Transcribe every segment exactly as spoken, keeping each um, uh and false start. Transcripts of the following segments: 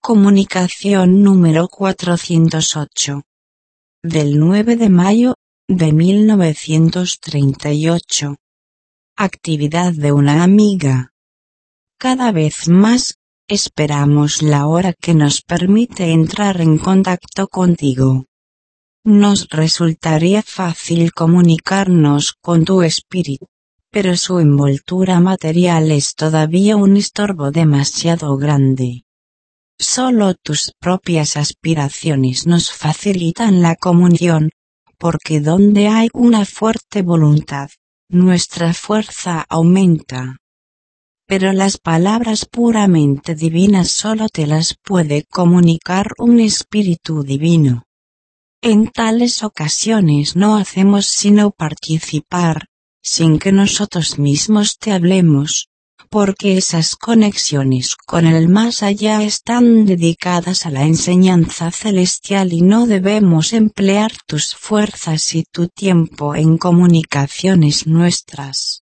Comunicación número cuatrocientos ocho. Del nueve de mayo, de mil novecientos treinta y ocho. Actividad de una amiga. Cada vez más, esperamos la hora que nos permite entrar en contacto contigo. Nos resultaría fácil comunicarnos con tu espíritu, pero su envoltura material es todavía un estorbo demasiado grande. Solo tus propias aspiraciones nos facilitan la comunión, porque donde hay una fuerte voluntad, nuestra fuerza aumenta. Pero las palabras puramente divinas solo te las puede comunicar un espíritu divino. En tales ocasiones no hacemos sino participar, sin que nosotros mismos te hablemos, porque esas conexiones con el más allá están dedicadas a la enseñanza celestial y no debemos emplear tus fuerzas y tu tiempo en comunicaciones nuestras.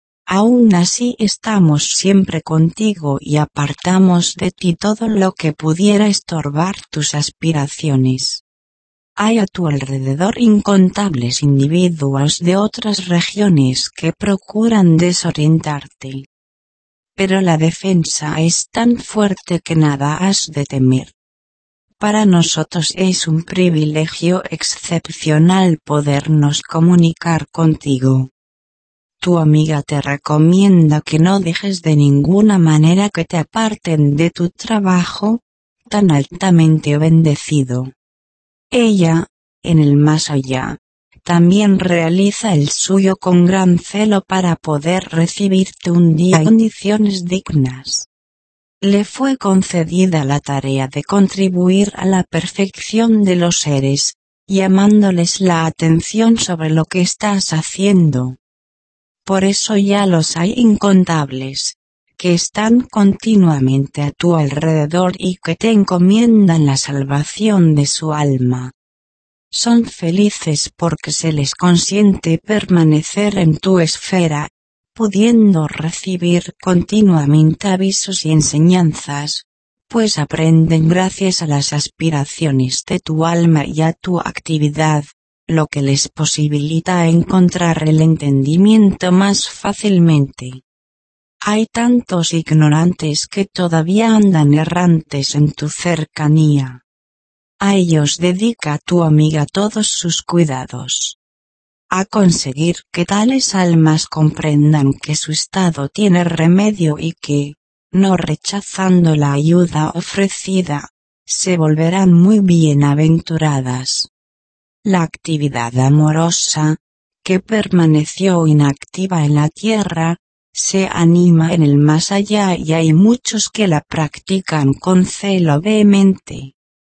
Aún así estamos siempre contigo y apartamos de ti todo lo que pudiera estorbar tus aspiraciones. Hay a tu alrededor incontables individuos de otras regiones que procuran desorientarte. Pero la defensa es tan fuerte que nada has de temer. Para nosotros es un privilegio excepcional podernos comunicar contigo. Tu amiga te recomienda que no dejes de ninguna manera que te aparten de tu trabajo, tan altamente bendecido. Ella, en el más allá, también realiza el suyo con gran celo para poder recibirte un día en condiciones dignas. Le fue concedida la tarea de contribuir a la perfección de los seres, llamándoles la atención sobre lo que estás haciendo. Por eso ya los hay incontables, que están continuamente a tu alrededor y que te encomiendan la salvación de su alma. Son felices porque se les consiente permanecer en tu esfera, pudiendo recibir continuamente avisos y enseñanzas, pues aprenden gracias a las aspiraciones de tu alma y a tu actividad, lo que les posibilita encontrar el entendimiento más fácilmente. Hay tantos ignorantes que todavía andan errantes en tu cercanía. A ellos dedica tu amiga todos sus cuidados. A conseguir que tales almas comprendan que su estado tiene remedio y que, no rechazando la ayuda ofrecida, se volverán muy bienaventuradas. La actividad amorosa, que permaneció inactiva en la tierra, se anima en el más allá y hay muchos que la practican con celo vehemente.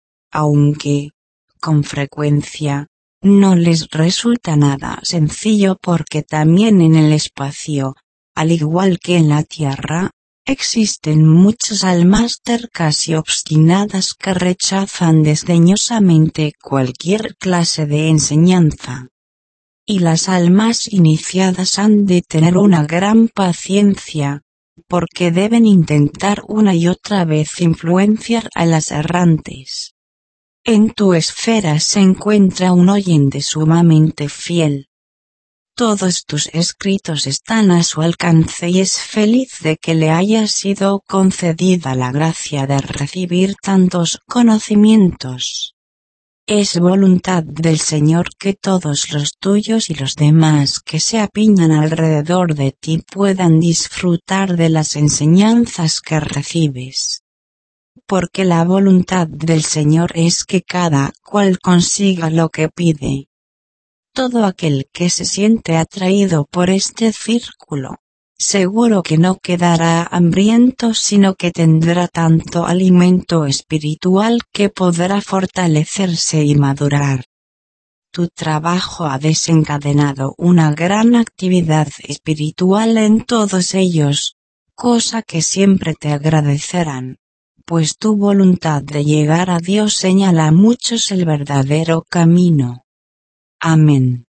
Aunque, con frecuencia, no les resulta nada sencillo porque también en el espacio, al igual que en la tierra, existen muchas almas tercas y obstinadas que rechazan desdeñosamente cualquier clase de enseñanza. Y las almas iniciadas han de tener una gran paciencia, porque deben intentar una y otra vez influenciar a las errantes. En tu esfera se encuentra un oyente sumamente fiel. Todos tus escritos están a su alcance y es feliz de que le haya sido concedida la gracia de recibir tantos conocimientos. Es voluntad del Señor que todos los tuyos y los demás que se apiñan alrededor de ti puedan disfrutar de las enseñanzas que recibes. Porque la voluntad del Señor es que cada cual consiga lo que pide. Todo aquel que se siente atraído por este círculo, seguro que no quedará hambriento sino que tendrá tanto alimento espiritual que podrá fortalecerse y madurar. Tu trabajo ha desencadenado una gran actividad espiritual en todos ellos, cosa que siempre te agradecerán, pues tu voluntad de llegar a Dios señala a muchos el verdadero camino. Amén.